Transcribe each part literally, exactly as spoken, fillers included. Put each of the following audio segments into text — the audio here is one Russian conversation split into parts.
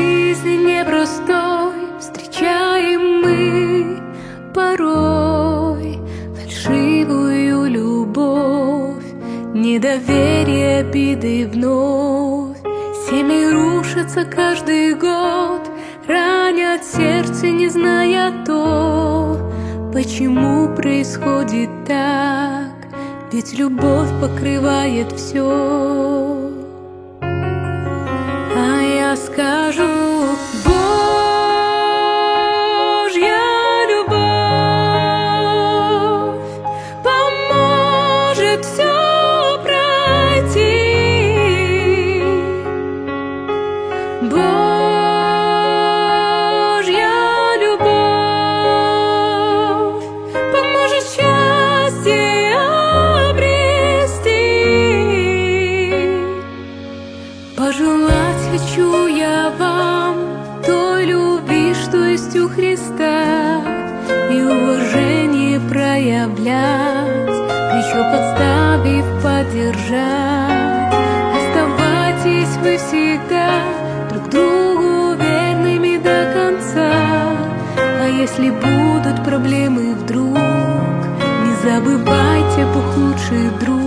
жизни непростой встречаем мы порой фальшивую любовь, недоверие, обиды вновь. Семьи рушатся каждый год, ранят сердце, не зная то, почему происходит так. Ведь любовь покрывает все. А я скажу: Божья любовь поможет все пройти. Божья любовь поможет счастье обрести. Пожелать хочу я вам той любви, что есть у Христа, и уважение проявлять, плечо подставив, поддержать. Оставайтесь вы всегда друг другу верными до конца. А если будут проблемы вдруг, не забывайте, Бог лучший друг.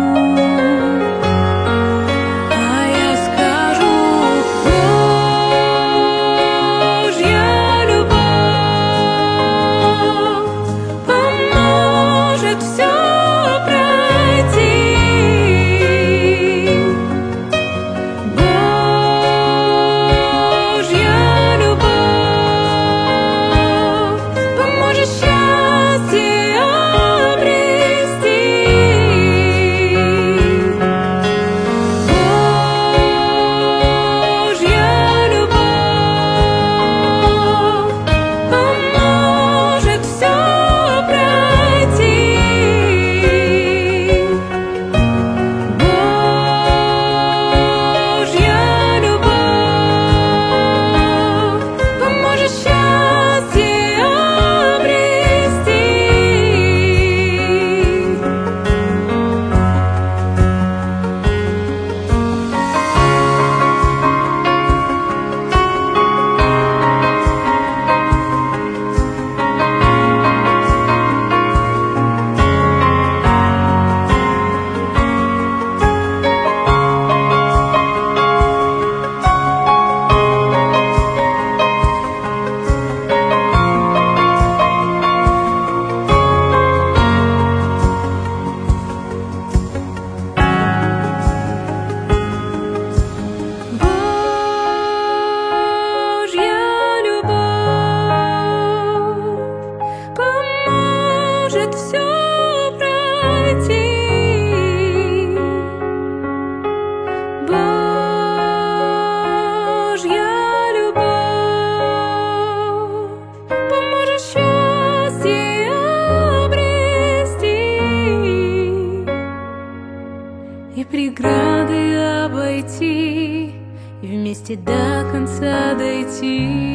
И преграды обойти, и вместе до конца дойти.